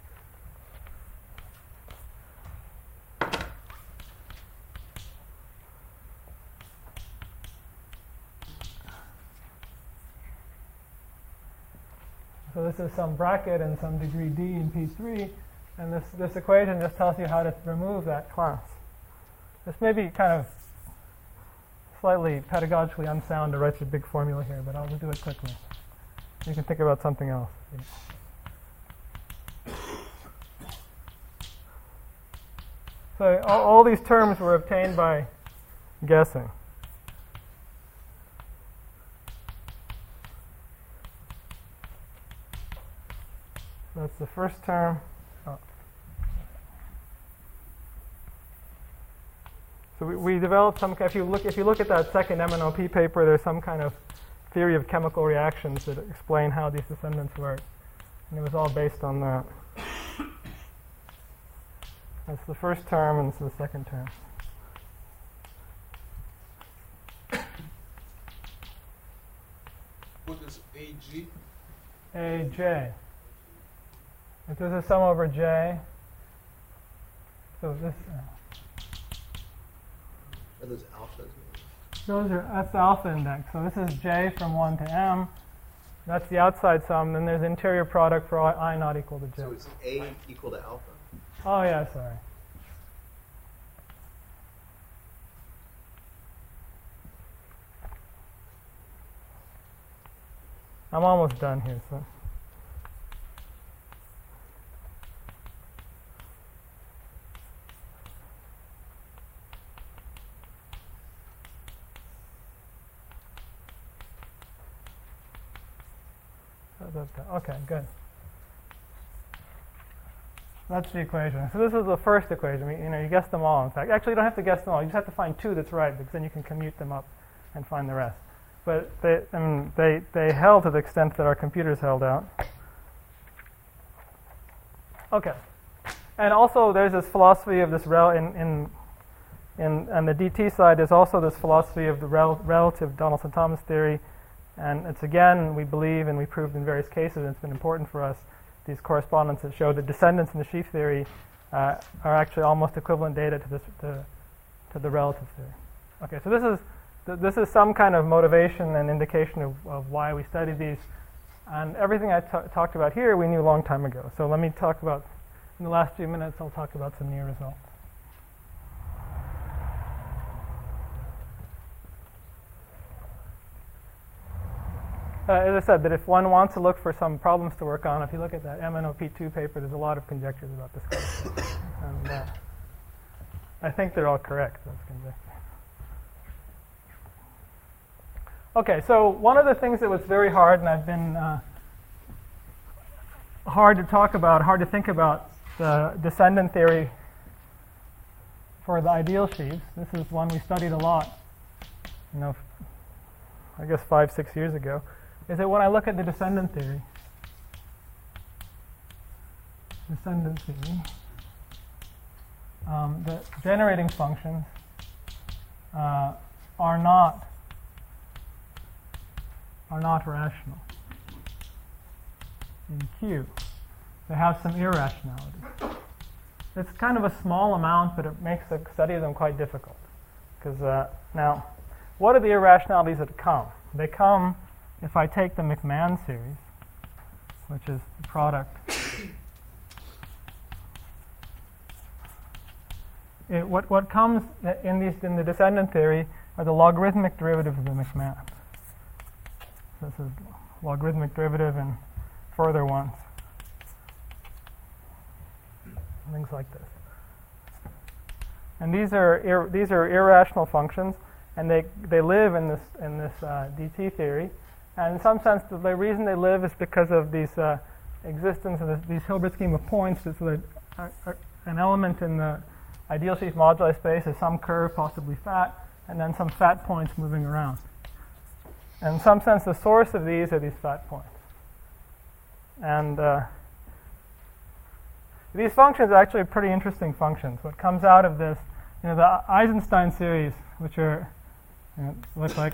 So this is some bracket and some degree D in P3. And this equation just tells you how to remove that class. This may be kind of slightly pedagogically unsound to write the big formula here, but I'll just do it quickly. You can think about something else. So all these terms were obtained by guessing. That's the first term. So we developed some. If you look at that second MNOP paper, there's some kind of theory of chemical reactions that explain how these descendants work, and it was all based on that. That's the first term, and this is the second term. What is AG? AJ. If this is sum over J, so this. Are those alphas? That's the alpha index. So this is J from 1 to M. That's the outside sum. Then there's interior product for I not equal to J. So it's A equal to alpha? Oh, yeah, sorry. I'm almost done here, so. Okay, good. That's the equation. So this is the first equation. You guess them all, in fact. Actually, you don't have to guess them all. You just have to find two that's right, because then you can commute them up and find the rest. But they held to the extent that our computers held out. Okay. And also, there's this philosophy of this on the DT side, there's also this philosophy of the relative Donaldson-Thomas theory. And it's, again, we believe, and we proved in various cases, and it's been important for us, these correspondence that show that descendants in the sheaf theory are actually almost equivalent data to the relative theory. Okay, so this is some kind of motivation and indication of why we study these. And everything I talked about here, we knew a long time ago. So let me talk about, in the last few minutes, I'll talk about some new results. as I said, that if one wants to look for some problems to work on, if you look at that MNOP2 paper, there's a lot of conjectures about this concept. And I think they're all correct, those conjectures. Okay, so one of the things that was very hard, and I've been hard to talk about, hard to think about, the descendant theory for the ideal sheaves. This is one we studied a lot, I guess 5-6 years ago, is that when I look at the descendant theory, the generating functions are not rational in Q. They have some irrationality. It's kind of a small amount, but it makes the study of them quite difficult. Because now, what are the irrationalities that come? They come if I take the McMahon series, which is the product. What comes in the descendant theory are the logarithmic derivatives of the McMahon. So this is logarithmic derivative and further ones. Things like this. And these are irrational functions, and they live in this DT theory. And in some sense, the reason they live is because of these existence of these Hilbert scheme of points. So that an element in the ideal sheaf moduli space is some curve, possibly fat, and then some fat points moving around. And in some sense, the source of these are these fat points. And these functions are actually pretty interesting functions. What comes out of this, the Eisenstein series, which are look like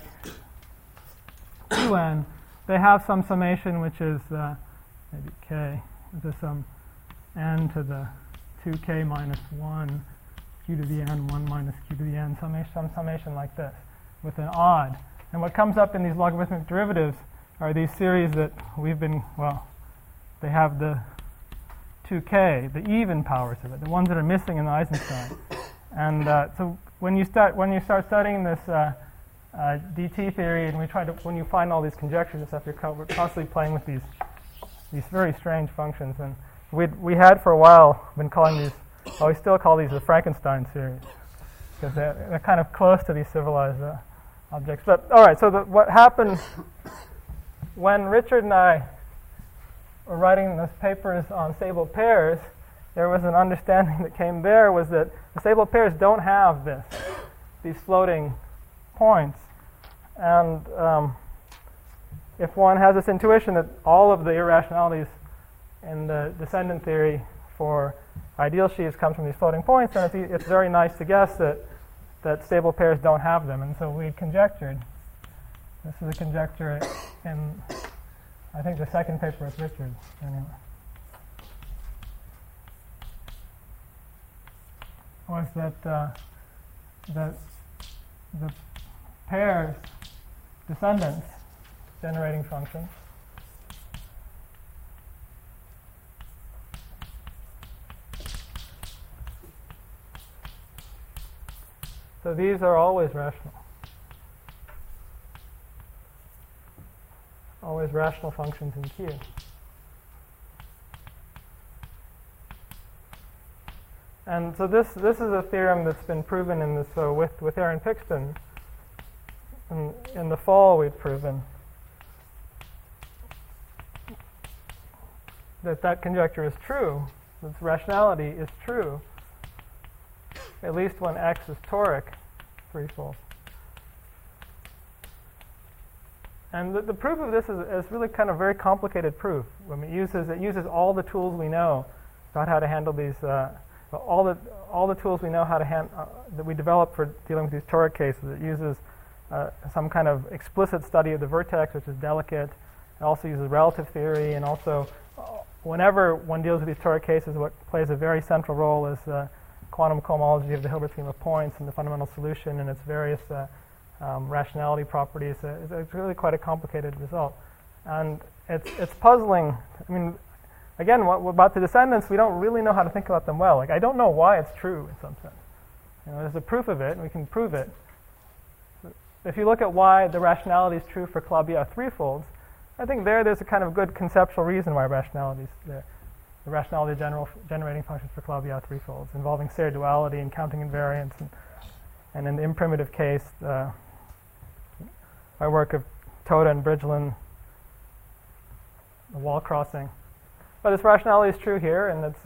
2n, they have some summation which is maybe k. This is some n to the 2k minus 1 q to the n, 1 minus q to the n, some summation like this, with an odd. And what comes up in these logarithmic derivatives are these series that they have the 2k, the even powers of it, the ones that are missing in the Eisenstein. And so when you start studying this DT theory, and when you find all these conjectures and stuff, we're constantly playing with these very strange functions. And we had for a while been calling these, we still call these the Frankenstein series, because they're kind of close to these civilized objects. But all right, so what happened when Richard and I were writing those papers on stable pairs, there was an understanding that came there was that the stable pairs don't have these floating points. And if one has this intuition that all of the irrationalities in the descendant theory for ideal sheaves comes from these floating points, then it's very nice to guess that stable pairs don't have them. And so we conjectured, this is a conjecture in, I think, the second paper with Richard, anyway, was that the pairs, descendants, generating functions, so these are always rational. Always rational functions in Q. And so this is a theorem that's been proven in this with Aaron Pixton. In the fall, we'd proven that conjecture is true. This rationality is true, at least when X is toric, threefold. And the proof of this is really kind of very complicated proof. I mean, it uses all the tools we know about how to handle these. All the tools we know how to that we develop for dealing with these toric cases. It uses some kind of explicit study of the vertex, which is delicate. It also uses relative theory, and also whenever one deals with these toric cases, what plays a very central role is quantum cohomology of the Hilbert scheme of points and the fundamental solution and its various rationality properties. It's really quite a complicated result, and it's puzzling. I mean, again, about the descendants, we don't really know how to think about them well. Like, I don't know why it's true in some sense. There's a proof of it, and we can prove it. If you look at why the rationality is true for Calabi-Yau threefolds, I think there's a kind of good conceptual reason why rationality is there. The rationality generating functions for Calabi-Yau threefolds involving Serre duality and counting invariance, and in the imprimitive case, my work of Toda and Bridgeland, the wall crossing. But this rationality is true here, and it's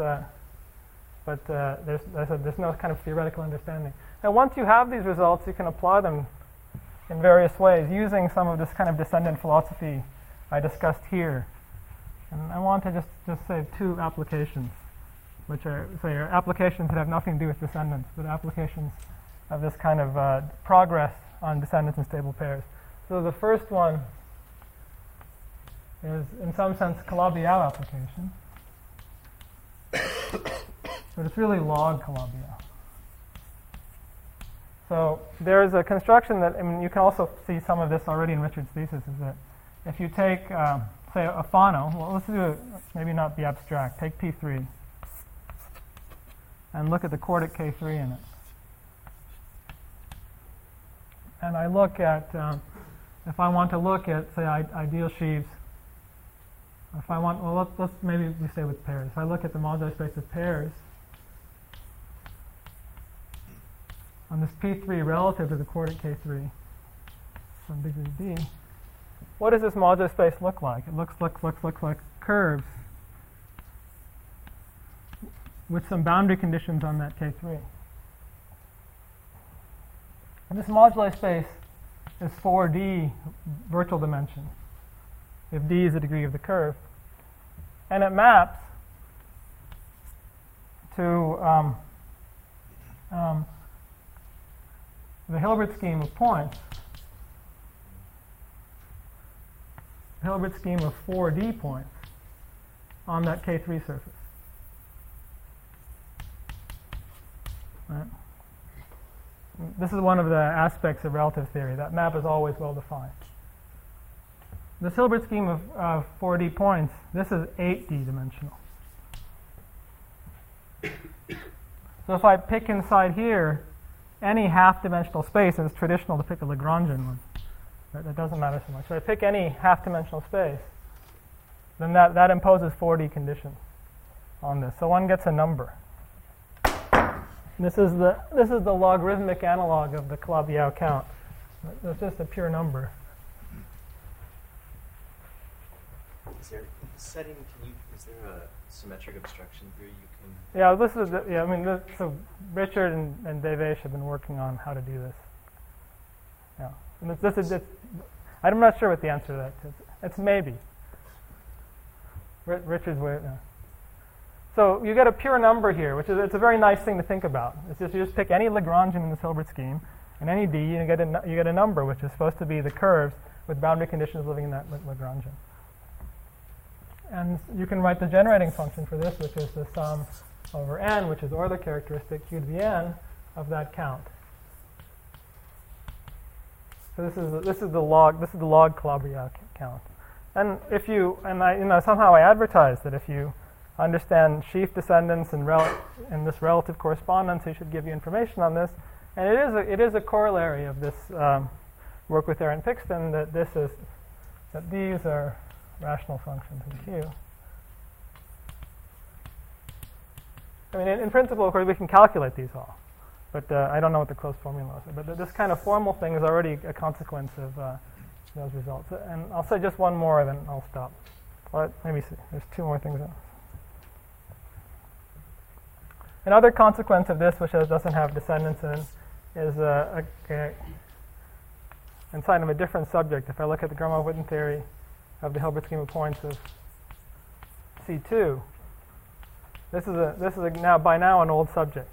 there's no kind of theoretical understanding. Now, once you have these results, you can apply them in various ways using some of this kind of descendant philosophy I discussed here. And I want to just say two applications, which are applications that have nothing to do with descendants, but applications of this kind of progress on descendants and stable pairs. So the first one is, in some sense, Calabi-Yau application, but it's really log Calabi-Yau. So there's a construction that, I mean, you can also see some of this already in Richard's thesis, is that if you take, say, a Fano, well, let's do it, maybe not be abstract, take P3, and look at the chordic K3 in it. And I look at, if I want to look at, say, ideal sheaves, if I want, well, let's maybe we stay with pairs. If I look at the modular space of pairs, on this P3 relative to the chordic K3 from degree D, what does this modular space look like? It looks like curves with some boundary conditions on that K3. And this modular space is 4D virtual dimension, if D is the degree of the curve. And it maps to the Hilbert scheme of points, the Hilbert scheme of 4D points on that K3 surface. Right? This is one of the aspects of relative theory. That map is always well defined. This Hilbert scheme of 4D points, this is 8D dimensional. So if I pick inside here any half-dimensional space, and it's traditional to pick a Lagrangian one, right? That doesn't matter so much. So I pick any half-dimensional space, then that imposes 4D conditions on this. So one gets a number. This is the logarithmic analog of the Calabi-Yau count. It's just a pure number. Is there a symmetric obstruction theory you can? Yeah, this is I mean, so Richard and Devesh have been working on how to do this. Yeah, and this is I'm not sure what the answer to that is. It's maybe. Richard's way. Yeah. So you get a pure number here, which is it's a very nice thing to think about. It's just you just pick any Lagrangian in this Hilbert scheme and any D, and you get a number which is supposed to be the curves with boundary conditions living in that Lagrangian. And you can write the generating function for this, which is the sum over n, which is Euler characteristic q to the n of that count. So this is the log Calabi-Yau count. And if you somehow I advertised that if you understand sheaf descendants and this relative correspondence, it should give you information on this. And it is a corollary of this work with Aaron Pixton that these are rational functions in Q. I mean, in principle, of course, we can calculate these all, but I don't know what the closed formulas are. But this kind of formal thing is already a consequence of those results. And I'll say just one more, then I'll stop. Well, let me see. There's two more things. Another consequence of this, which doesn't have descendants in, is inside of a different subject. If I look at the Gromov-Witten theory of the Hilbert scheme of points of C2, this is by now an old subject.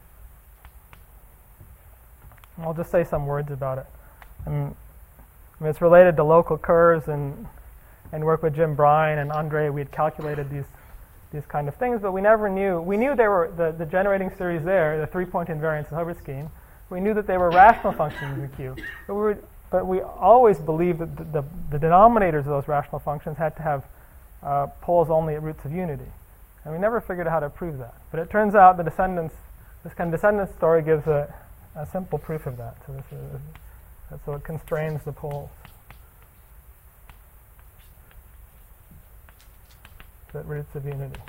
And I'll just say some words about it. I mean, it's related to local curves and work with Jim Bryan and Andre. We had calculated these kind of things, but we never knew. We knew there were the generating series there, the 3-point invariance of the Hilbert scheme. We knew that they were rational functions in Q, but we always believed that the denominators of those rational functions had to have poles only at roots of unity, and we never figured out how to prove that. But it turns out this kind of descendant story gives a simple proof of that. So so it constrains the poles. at roots of unity.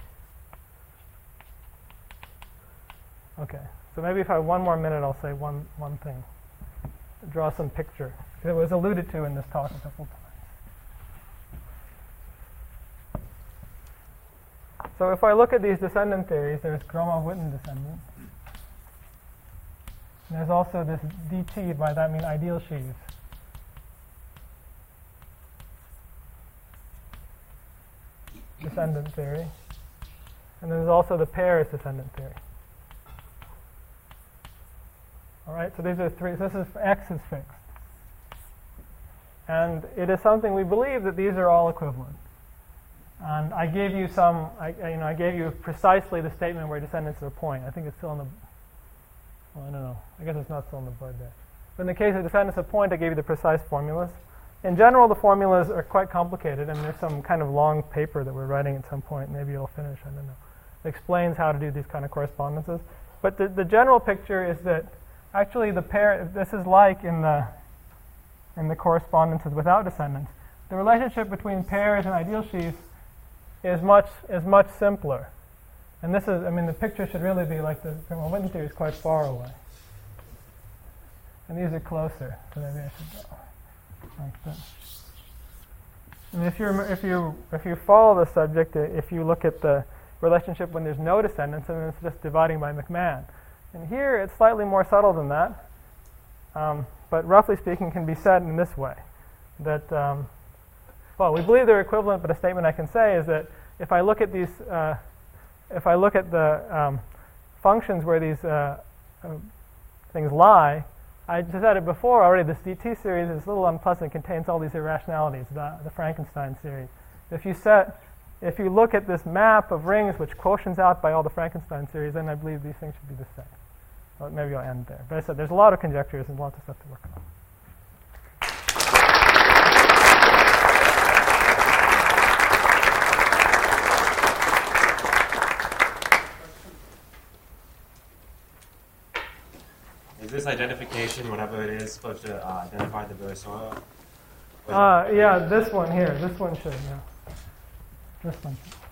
Okay, so maybe if I have 1 more minute, I'll say one thing. Draw some picture. It was alluded to in this talk a couple times. So if I look at these descendant theories, there's Gromov-Witten descendant. And there's also this DT, by that I mean ideal sheaves. Descendant theory. And then there's also the pairs descendant theory. All right, so these are 3. So this is X is fixed. And it is something we believe that these are all equivalent. And I gave you I gave you precisely the statement where descendants are a point. I think it's still in the, well, I don't know. I guess it's not still in the board there. But in the case of descendants of point, I gave you the precise formulas. In general, the formulas are quite complicated. I mean, there's some kind of long paper that we're writing at some point. Maybe it'll finish, I don't know. It explains how to do these kind of correspondences. But the general picture is that actually the pair, this is like in the correspondences without descendants. The relationship between pairs and ideal sheaves is much simpler. And this is, I mean, the picture should really be like the Gromov-Witten theory is quite far away. And these are closer, so maybe I should go like this. And if you follow the subject, if you look at the relationship when there's no descendants, then it's just dividing by McMahon. And here it's slightly more subtle than that, but roughly speaking can be said in this way, that well, we believe they're equivalent, but a statement I can say is that if I look at these, if I look at the functions where these things lie, I just said it before already, this DT series is a little unpleasant, contains all these irrationalities, the Frankenstein series. If you look at this map of rings which quotients out by all the Frankenstein series, then I believe these things should be the same. Well, maybe I'll end there. But I said there's a lot of conjectures and lots of stuff to work on. Is this identification, whatever it is, supposed to identify the Billy soil? Yeah, this one here. This one should, yeah. This one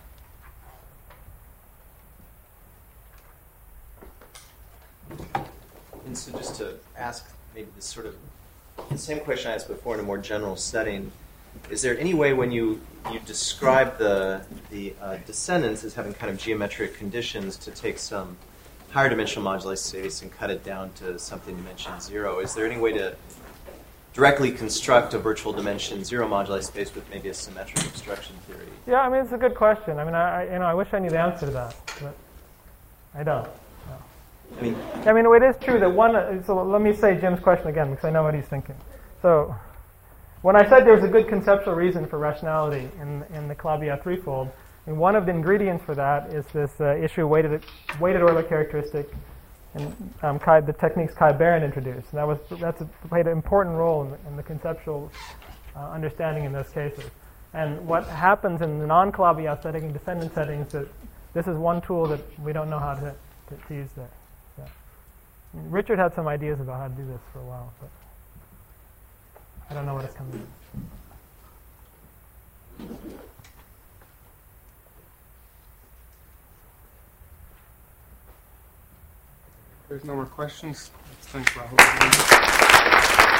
should. And so just to ask maybe this sort of the same question I asked before in a more general setting, is there any way when you describe the descendants as having kind of geometric conditions to take some higher dimensional moduli space and cut it down to something dimension 0, is there any way to directly construct a virtual dimension 0 moduli space with maybe a symmetric obstruction theory? Yeah, I mean, it's a good question. I mean, I wish I knew the answer to that, but I don't. No. I mean, it is true that one. So let me say Jim's question again because I know what he's thinking. So when I said there's a good conceptual reason for rationality in the Calabi-Yau threefold, and one of the ingredients for that is this issue weighted Euler characteristic, and the techniques Kai Barron introduced. And that's played an important role in the conceptual understanding in those cases. And what happens in the non-Calabi-Yau setting and descendant settings, that this is one tool that we don't know how to use there. So, Richard had some ideas about how to do this for a while, but I don't know what it's coming to. There's no more questions. Thanks, Rahul.